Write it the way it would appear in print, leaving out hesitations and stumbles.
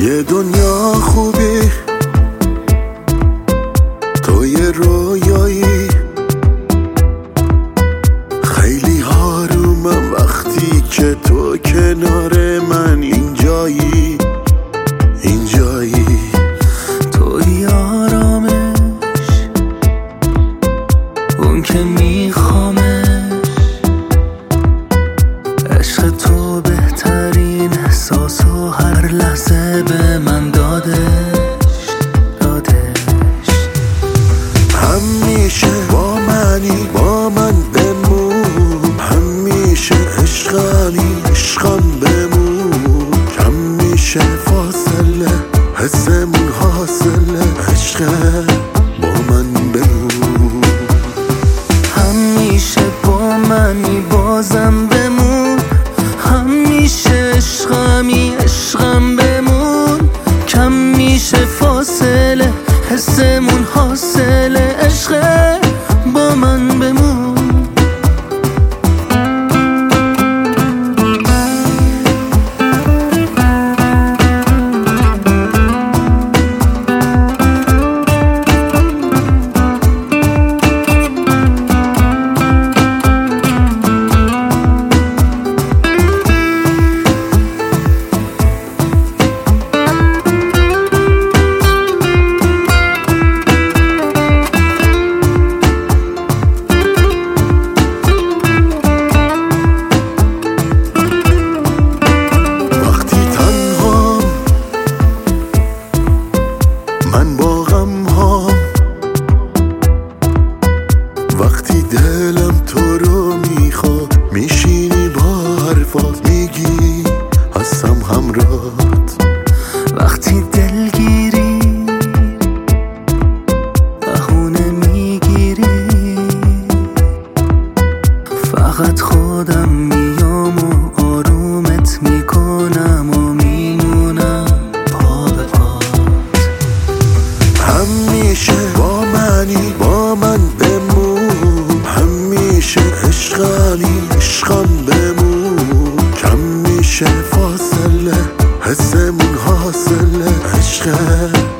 یه دنیا خوبی تو یه رویایی، خیلی آرومم وقتی که تو کنار من اینجایی. توی آرامش، اون که میخوامش، عشق تو بهترین احساس و هر لحظه به من دادش. همیشه با منی، با من بمون، همیشه عشقم بمون، کم میشه فاصله حسمون حاصله، عشق با من بمون. همیشه با منی بازم بمون، همیشه عشقم بمون، کم میشه فاصله حسمون حاصله، عشق با من بمون. من با غم ها وقتی دلم تو رو میخواد، میشینی با حرفات میگی هستم همراهت. وقتی دلگیری بهونه میگیری، فقط خودم میام و آرومت میکنم و میمونم پا به پات. همیشه با منی، با من بمون، همیشه عشقم بمون، کم میشه فاصله حسمون حاصله، عشق